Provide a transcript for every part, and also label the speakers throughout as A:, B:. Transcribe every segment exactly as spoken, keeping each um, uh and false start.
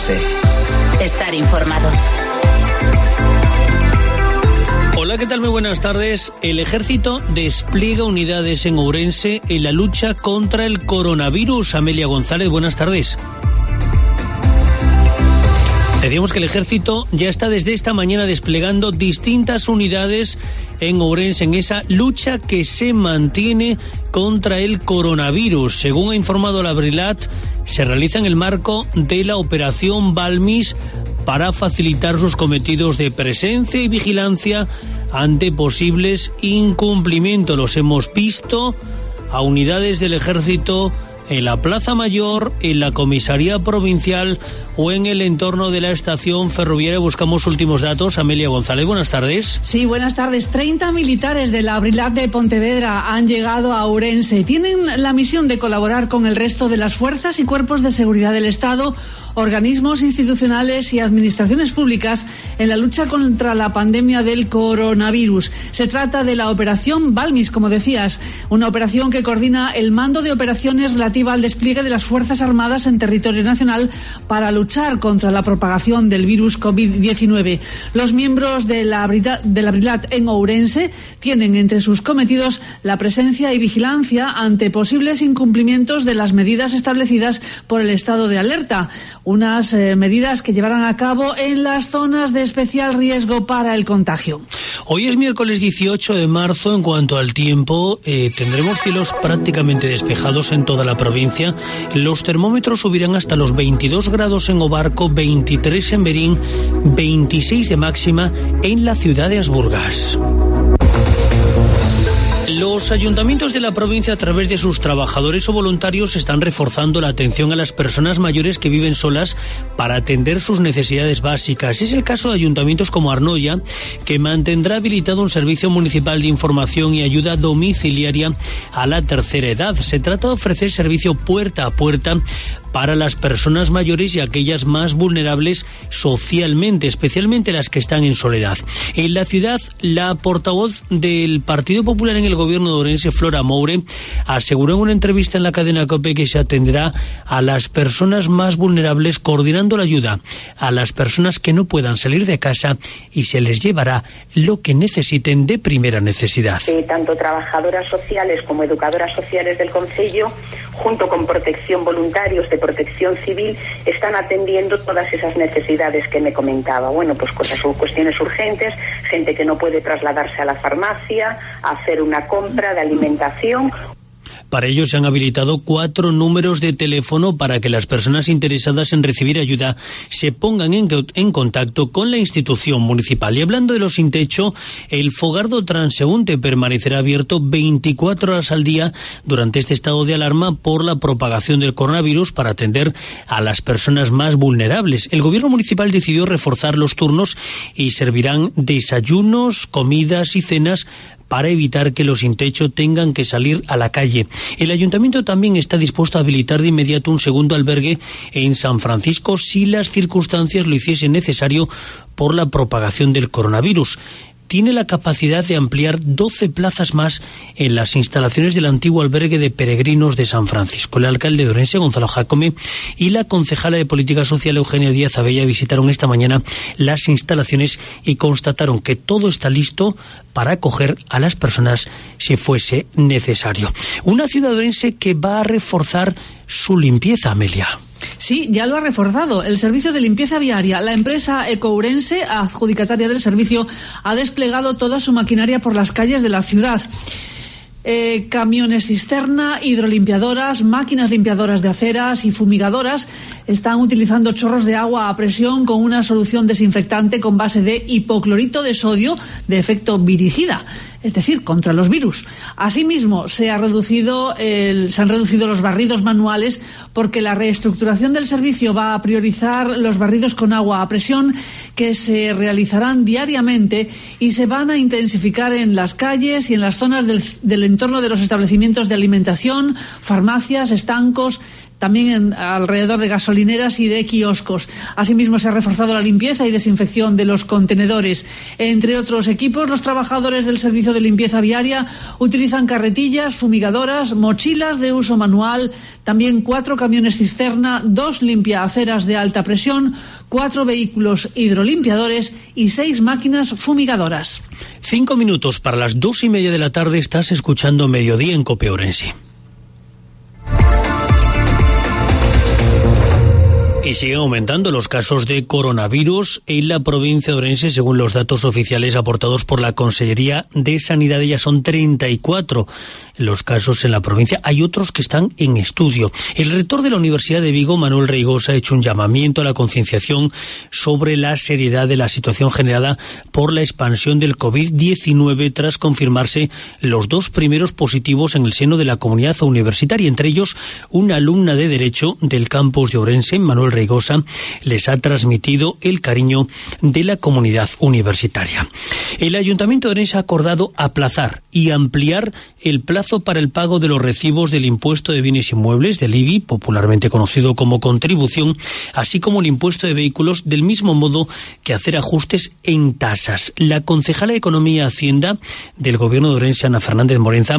A: Ourense. Estar informado.
B: Hola, ¿qué tal? Muy buenas tardes. El Ejército despliega unidades en Ourense en la lucha contra el coronavirus. Amelia González, buenas tardes. Decíamos que el Ejército ya está desde esta mañana desplegando distintas unidades en Ourense en esa lucha que se mantiene contra el coronavirus. Según ha informado la Brilat, se realiza en el marco de la Operación Balmis para facilitar sus cometidos de presencia y vigilancia ante posibles incumplimientos. Los hemos visto a unidades del Ejército en la Plaza Mayor, en la Comisaría Provincial o en el entorno de la estación ferroviaria. Buscamos últimos datos. Amelia González, buenas tardes.
C: Sí, buenas tardes. treinta militares de la Brilat de Pontevedra han llegado a Ourense. Tienen la misión de colaborar con el resto de las fuerzas y cuerpos de seguridad del Estado, organismos institucionales y administraciones públicas en la lucha contra la pandemia del coronavirus. Se trata de la Operación Balmis, como decías, una operación que coordina el Mando de Operaciones relativa al despliegue de las Fuerzas Armadas en territorio nacional para luchar contra la propagación del virus covid diecinueve. Los miembros de la de la Brilat en Ourense tienen entre sus cometidos la presencia y vigilancia ante posibles incumplimientos de las medidas establecidas por el estado de alerta. Unas eh, medidas que llevarán a cabo en las zonas de especial riesgo para el contagio.
B: Hoy es miércoles dieciocho de marzo. En cuanto al tiempo, eh, tendremos cielos prácticamente despejados en toda la provincia. Los termómetros subirán hasta los veintidós grados en Obarco, veintitrés en Berín, veintiséis de máxima en la ciudad de Asburgas. Los ayuntamientos de la provincia, a través de sus trabajadores o voluntarios, están reforzando la atención a las personas mayores que viven solas para atender sus necesidades básicas. Es el caso de ayuntamientos como Arnoia, que mantendrá habilitado un servicio municipal de información y ayuda domiciliaria a la tercera edad. Se trata de ofrecer servicio puerta a puerta para las personas mayores y aquellas más vulnerables socialmente, especialmente las que están en soledad. En la ciudad, la portavoz del Partido Popular en el gobierno de Ourense, Flora Moure, aseguró en una entrevista en la cadena COPE que se atenderá a las personas más vulnerables, coordinando la ayuda a las personas que no puedan salir de casa, y se les llevará lo que necesiten de primera necesidad.
D: Eh, tanto trabajadoras sociales como educadoras sociales del concello, junto con protección voluntarios de protección civil, están atendiendo todas esas necesidades que me comentaba. Bueno, pues cosas o cuestiones urgentes, gente que no puede trasladarse a la farmacia, hacer una compra de alimentación.
B: Para ello se han habilitado cuatro números de teléfono para que las personas interesadas en recibir ayuda se pongan en, en contacto con la institución municipal. Y hablando de los sin techo, el Fogardo Transeúnte permanecerá abierto veinticuatro horas al día durante este estado de alarma por la propagación del coronavirus para atender a las personas más vulnerables. El gobierno municipal decidió reforzar los turnos y servirán desayunos, comidas y cenas para evitar que los sin techo tengan que salir a la calle. El ayuntamiento también está dispuesto a habilitar de inmediato un segundo albergue en San Francisco si las circunstancias lo hiciesen necesario por la propagación del coronavirus. Tiene la capacidad de ampliar doce plazas más en las instalaciones del antiguo albergue de peregrinos de San Francisco. El alcalde de Ourense, Gonzalo Jácome, y la concejala de Política Social, Eugenia Díaz Abella, visitaron esta mañana las instalaciones y constataron que todo está listo para acoger a las personas si fuese necesario. Una ciudad de Ourense que va a reforzar su limpieza, Amelia.
C: Sí, ya lo ha reforzado. El servicio de limpieza viaria, la empresa Ecoourense, adjudicataria del servicio, ha desplegado toda su maquinaria por las calles de la ciudad. Eh, camiones cisterna, hidrolimpiadoras, máquinas limpiadoras de aceras y fumigadoras están utilizando chorros de agua a presión con una solución desinfectante con base de hipoclorito de sodio de efecto viricida, es decir, contra los virus. Asimismo, se ha reducido el, se han reducido los barridos manuales porque la reestructuración del servicio va a priorizar los barridos con agua a presión, que se realizarán diariamente y se van a intensificar en las calles y en las zonas del, del entorno de los establecimientos de alimentación, farmacias, estancos, también en, alrededor de gasolineras y de kioscos. Asimismo, se ha reforzado la limpieza y desinfección de los contenedores. Entre otros equipos, los trabajadores del servicio de limpieza viaria utilizan carretillas, fumigadoras, mochilas de uso manual, también cuatro camiones cisterna, dos limpiaaceras de alta presión, cuatro vehículos hidrolimpiadores y seis máquinas fumigadoras.
B: Cinco minutos para las dos y media de la tarde. Estás escuchando Mediodía en COPE Ourense. Y siguen aumentando los casos de coronavirus en la provincia de Ourense, según los datos oficiales aportados por la Consellería de Sanidad. Ya son treinta y cuatro los casos en la provincia. Hay otros que están en estudio. El rector de la Universidad de Vigo, Manuel Reigosa, ha hecho un llamamiento a la concienciación sobre la seriedad de la situación generada por la expansión del COVID diecinueve tras confirmarse los dos primeros positivos en el seno de la comunidad universitaria, entre ellos una alumna de Derecho del campus de Ourense. Manuel Reigosa les ha transmitido el cariño de la comunidad universitaria. El Ayuntamiento de Ourense ha acordado aplazar y ampliar el plazo para el pago de los recibos del impuesto de bienes inmuebles, del I B I, popularmente conocido como contribución, así como el impuesto de vehículos, del mismo modo que hacer ajustes en tasas. La concejala de Economía y Hacienda del Gobierno de Ourense, Ana Fernández Morenza,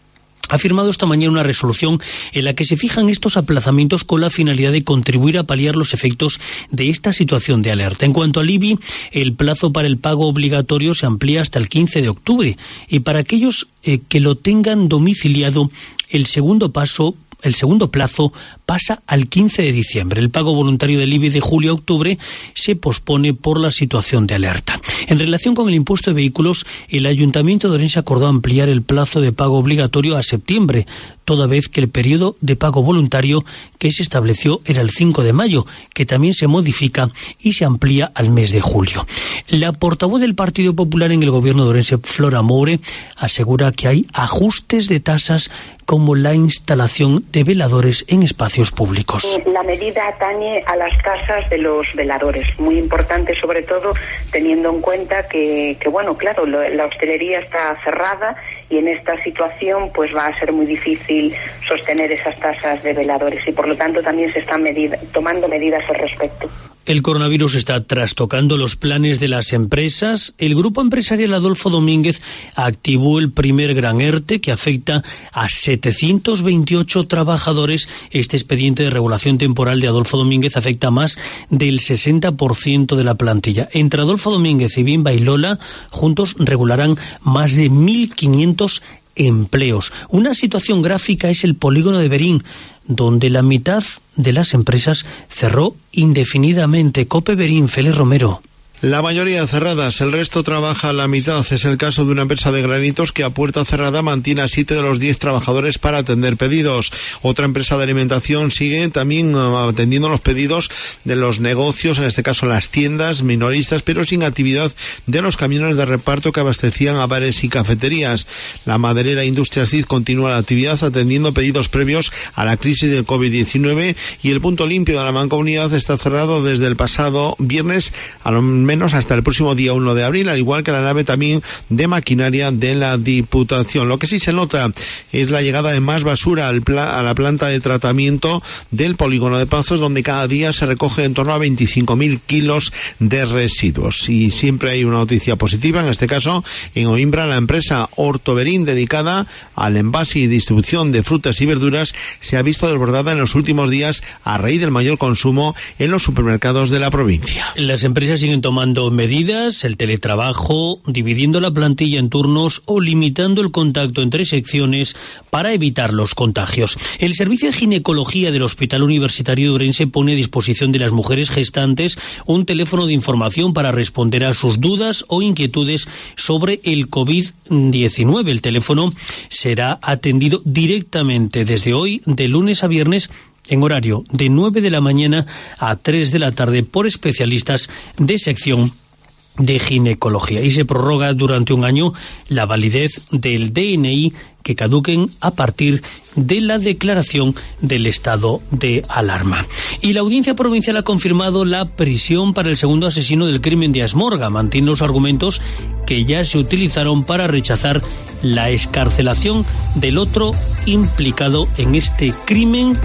B: ha firmado esta mañana una resolución en la que se fijan estos aplazamientos con la finalidad de contribuir a paliar los efectos de esta situación de alerta. En cuanto al I B I, el plazo para el pago obligatorio se amplía hasta el quince de octubre y para aquellos eh, que lo tengan domiciliado, el segundo paso El segundo plazo pasa al quince de diciembre. El pago voluntario del I B I de julio a octubre se pospone por la situación de alerta. En relación con el impuesto de vehículos, el Ayuntamiento de Ourense acordó ampliar el plazo de pago obligatorio a septiembre, toda vez que el periodo de pago voluntario que se estableció era el cinco de mayo, que también se modifica y se amplía al mes de julio. La portavoz del Partido Popular en el Gobierno de Ourense, Flora Moure, asegura que hay ajustes de tasas como la instalación de veladores en espacios públicos.
D: La medida atañe a las tasas de los veladores, muy importante sobre todo teniendo en cuenta que, que bueno, claro, lo, la hostelería está cerrada y en esta situación pues va a ser muy difícil sostener esas tasas de veladores y por lo tanto también se están medida, tomando medidas al respecto.
B: El coronavirus está trastocando los planes de las empresas. El grupo empresarial Adolfo Domínguez activó el primer gran ERTE que afecta a setecientos veintiocho trabajadores. Este expediente de regulación temporal de Adolfo Domínguez afecta a más del sesenta por ciento de la plantilla. Entre Adolfo Domínguez y Bimba y Lola, juntos regularán más de mil quinientos empleos. Una situación gráfica es el polígono de Berín, donde la mitad de las empresas cerró indefinidamente. COPE Berín, Félix Romero.
E: La mayoría cerradas, el resto trabaja a la mitad. Es el caso de una empresa de granitos que a puerta cerrada mantiene a siete de los diez trabajadores para atender pedidos. Otra empresa de alimentación sigue también atendiendo los pedidos de los negocios, en este caso las tiendas minoristas, pero sin actividad de los camiones de reparto que abastecían a bares y cafeterías. La maderera Industrias Cid continúa la actividad atendiendo pedidos previos a la crisis del COVID diecinueve y el punto limpio de la Mancomunidad está cerrado desde el pasado viernes a lo menos hasta el próximo día uno de abril, al igual que la nave también de maquinaria de la Diputación. Lo que sí se nota es la llegada de más basura al pla- a la planta de tratamiento del polígono de Pazos, donde cada día se recoge en torno a veinticinco mil kilos de residuos. Y siempre hay una noticia positiva, en este caso en Oimbra, la empresa Hortoberín, dedicada al envase y distribución de frutas y verduras, se ha visto desbordada en los últimos días a raíz del mayor consumo en los supermercados de la provincia.
B: Las empresas siguen tomando tomando medidas, el teletrabajo, dividiendo la plantilla en turnos o limitando el contacto entre secciones para evitar los contagios. El Servicio de Ginecología del Hospital Universitario de Ourense pone a disposición de las mujeres gestantes un teléfono de información para responder a sus dudas o inquietudes sobre el COVID diecinueve. El teléfono será atendido directamente desde hoy, de lunes a viernes, en horario de nueve de la mañana a tres de la tarde por especialistas de sección de ginecología, y se prorroga durante un año la validez del D N I que caduquen a partir de la declaración del estado de alarma. Y la Audiencia Provincial ha confirmado la prisión para el segundo asesino del crimen de Asmorga. Mantiene los argumentos que ya se utilizaron para rechazar la excarcelación del otro implicado en este crimen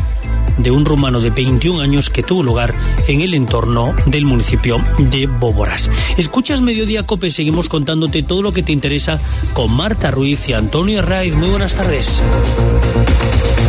B: de un rumano de veintiún años que tuvo lugar en el entorno del municipio de Boborás. Escuchas Mediodía COPE, seguimos contándote todo lo que te interesa con Marta Ruiz y Antonio Herraiz. Muy buenas tardes.